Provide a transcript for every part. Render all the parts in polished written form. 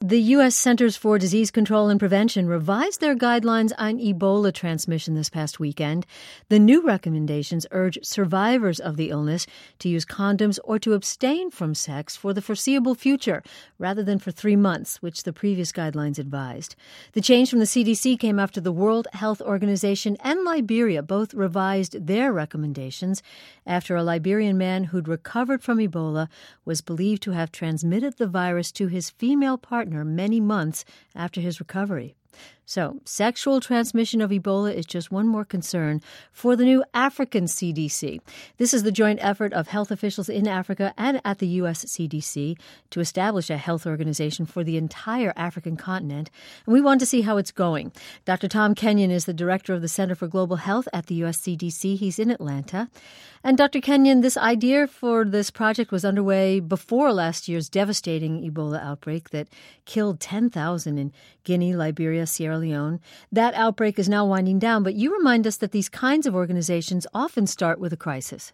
The U.S. Centers for Disease Control and Prevention revised their guidelines on Ebola transmission this past weekend. The new recommendations urge survivors of the illness to use condoms or to abstain from sex for the foreseeable future, rather than for 3 months, which the previous guidelines advised. The change from the CDC came after the World Health Organization and Liberia both revised their recommendations after a Liberian man who'd recovered from Ebola was believed to have transmitted the virus to his female partner many months after his recovery. So, sexual transmission of Ebola is just one more concern for the new African CDC. This is the joint effort of health officials in Africa and at the U.S. CDC to establish a health organization for the entire African continent. And we want to see how it's going. Dr. Tom Kenyon is the director of the Center for Global Health at the U.S. CDC. He's in Atlanta. And Dr. Kenyon, this idea for this project was underway before last year's devastating Ebola outbreak that killed 10,000 in Guinea, Liberia, Sierra Leone. That outbreak is now winding down, but you remind us that these kinds of organizations often start with a crisis.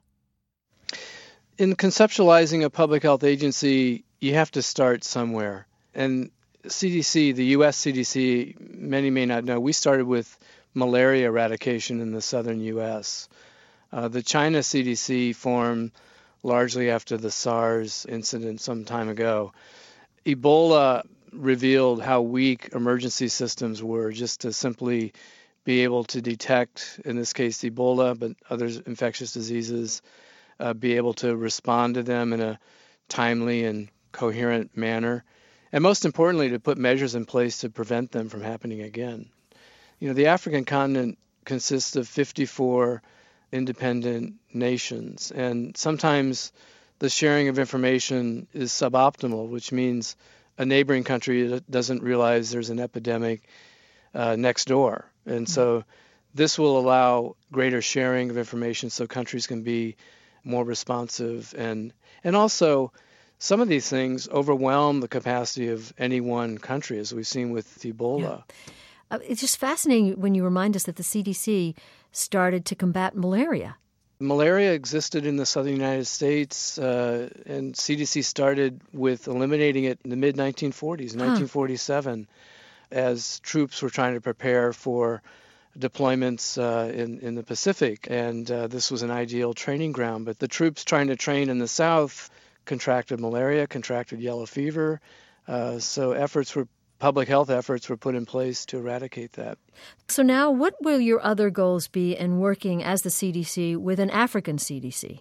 In conceptualizing a public health agency, you have to start somewhere. And CDC, the U.S. CDC, many may not know, we started with malaria eradication in the southern U.S. The China CDC formed largely after the SARS incident some time ago. Ebola revealed how weak emergency systems were just to simply be able to detect, in this case, Ebola, but other infectious diseases, be able to respond to them in a timely and coherent manner, and most importantly, to put measures in place to prevent them from happening again. You know, the African continent consists of 54 independent nations, and sometimes the sharing of information is suboptimal, which means a neighboring country doesn't realize there's an epidemic next door. And so this will allow greater sharing of information so countries can be more responsive. And also, some of these things overwhelm the capacity of any one country, as we've seen with Ebola. Yeah. It's just fascinating when you remind us that the CDC started to combat malaria. Malaria existed in the southern United States, and CDC started with eliminating it in the mid-1940s, 1947, as troops were trying to prepare for deployments in the Pacific. And this was an ideal training ground. But the troops trying to train in the South contracted malaria, contracted yellow fever. So public health efforts were put in place to eradicate that. So now what will your other goals be in working as the CDC with an African CDC?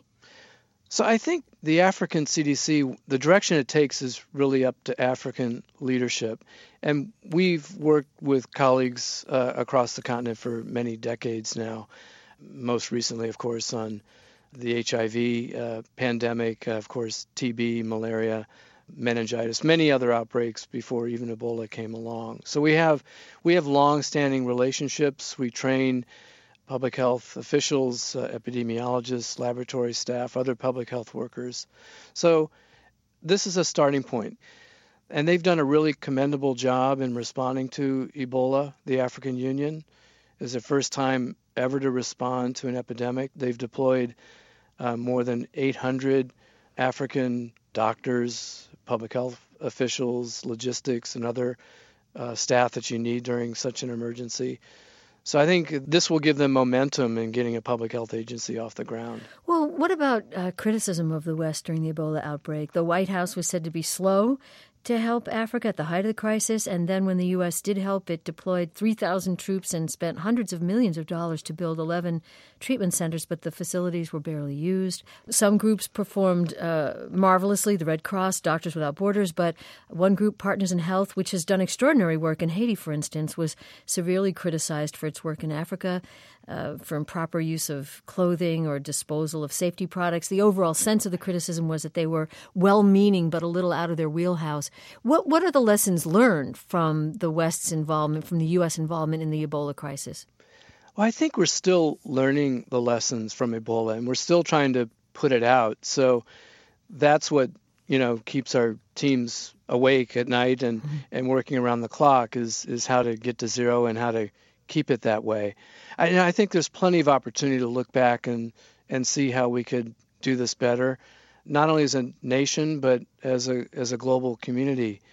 So I think the African CDC, the direction it takes is really up to African leadership. And we've worked with colleagues across the continent for many decades now, most recently, of course, on the HIV pandemic, of course, TB, malaria, meningitis, many other outbreaks before even Ebola came along. So we have long-standing relationships. We train public health officials, epidemiologists, laboratory staff, other public health workers. So this is a starting point. And they've done a really commendable job in responding to Ebola. The African Union is the first time ever to respond to an epidemic. They've deployed more than 800 African doctors, public health officials, logistics, and other staff that you need during such an emergency. So I think this will give them momentum in getting a public health agency off the ground. Well, what about criticism of the West during the Ebola outbreak? The White House was said to be slow to help Africa at the height of the crisis, and then when the U.S. did help, it deployed 3,000 troops and spent hundreds of millions of dollars to build 11 treatment centers, but the facilities were barely used. Some groups performed marvelously, the Red Cross, Doctors Without Borders, but one group, Partners in Health, which has done extraordinary work in Haiti, for instance, was severely criticized for its work in Africa, for improper use of clothing or disposal of safety products. The overall sense of the criticism was that they were well-meaning but a little out of their wheelhouse. What are the lessons learned from the West's involvement, from the U.S. involvement in the Ebola crisis? Well, I think we're still learning the lessons from Ebola, and we're still trying to put it out. So that's what, keeps our teams awake at night and working around the clock is how to get to zero and how to keep it that way. I think there's plenty of opportunity to look back and see how we could do this better, not only as a nation, but as a global community.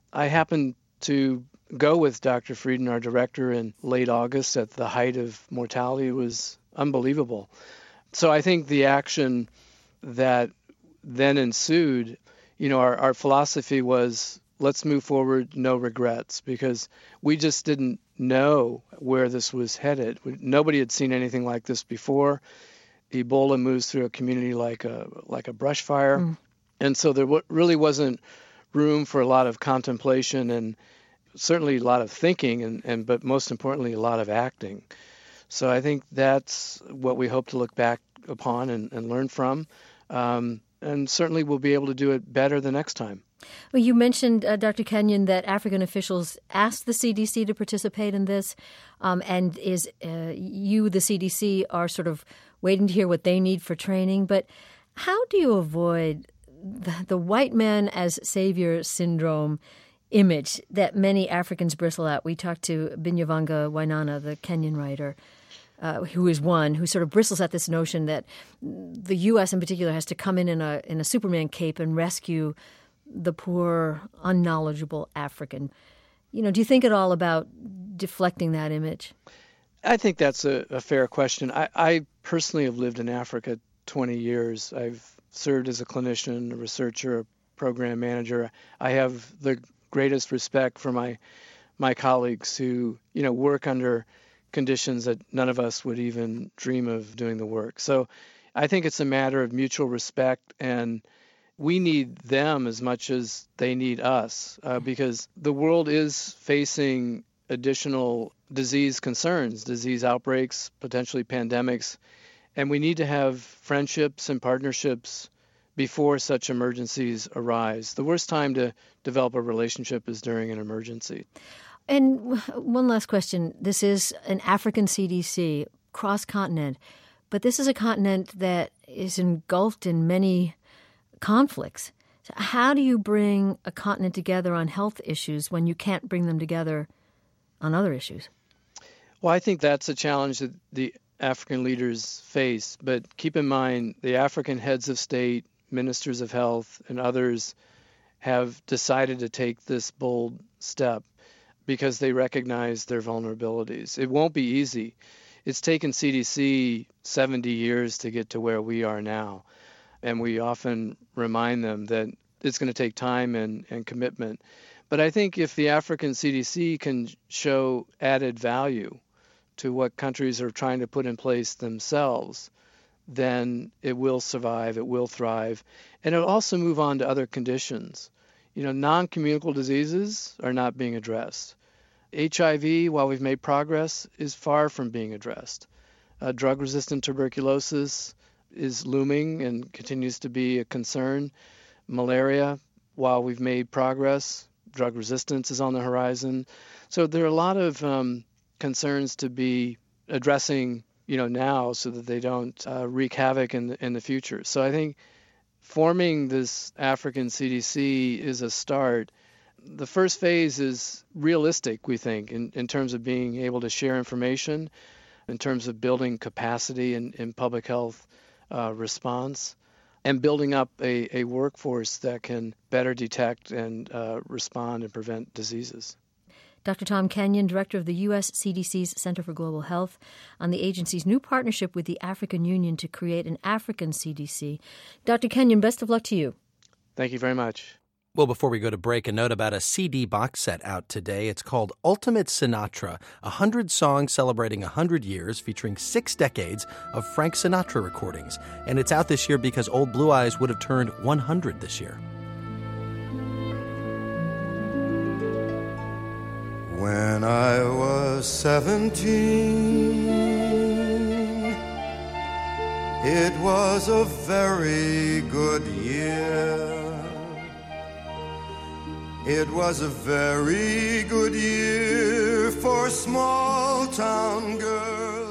I happened to go with Dr. Frieden, our director, in late August at the height of mortality. It was unbelievable. So I think the action that then ensued, our philosophy was, let's move forward, no regrets, because we just didn't know where this was headed. Nobody had seen anything like this before. Ebola moves through a community like a brush fire. And so there really wasn't room for a lot of contemplation and certainly a lot of thinking, but most importantly, a lot of acting. So I think that's what we hope to look back upon and learn from. And certainly we'll be able to do it better the next time. Well, you mentioned, Dr. Kenyon, that African officials asked the CDC to participate in this, and you, the CDC, are sort of waiting to hear what they need for training. But how do you avoid the white man as savior syndrome image that many Africans bristle at? We talked to Binyavanga Wainaina, the Kenyan writer, who is one who sort of bristles at this notion that the U.S. in particular has to come in a Superman cape and rescue the poor, unknowledgeable African. Do you think at all about deflecting that image? I think that's a fair question. I personally have lived in Africa 20 years. I've served as a clinician, a researcher, a program manager. I have the greatest respect for my colleagues who, work under conditions that none of us would even dream of doing the work. So I think it's a matter of mutual respect, and we need them as much as they need us, because the world is facing additional disease concerns, disease outbreaks, potentially pandemics, and we need to have friendships and partnerships before such emergencies arise. The worst time to develop a relationship is during an emergency. And one last question. This is an African CDC, cross-continent, but this is a continent that is engulfed in many conflicts. So how do you bring a continent together on health issues when you can't bring them together on other issues? Well, I think that's a challenge that the African leaders face. But keep in mind, the African heads of state, ministers of health, and others have decided to take this bold step because they recognize their vulnerabilities. It won't be easy. It's taken CDC 70 years to get to where we are now. And we often remind them that it's going to take time and commitment. But I think if the African CDC can show added value to what countries are trying to put in place themselves, then it will survive, it will thrive, and it'll also move on to other conditions. Non-communicable diseases are not being addressed. HIV, while we've made progress, is far from being addressed. Drug-resistant tuberculosis is looming and continues to be a concern. Malaria, while we've made progress, drug resistance is on the horizon. So there are a lot of concerns to be addressing, now, so that they don't wreak havoc in the future. So I think forming this African CDC is a start. The first phase is realistic, we think, in terms of being able to share information, in terms of building capacity in public health response, and building up a workforce that can better detect and respond and prevent diseases. Dr. Tom Kenyon, director of the U.S. CDC's Center for Global Health, on the agency's new partnership with the African Union to create an African CDC. Dr. Kenyon, best of luck to you. Thank you very much. Well, before we go to break, a note about a CD box set out today. It's called Ultimate Sinatra, 100 songs celebrating 100 years, featuring 6 decades of Frank Sinatra recordings. And it's out this year because Old Blue Eyes would have turned 100 this year. When I was 17, it was a very good year. It was a very good year for small town girls.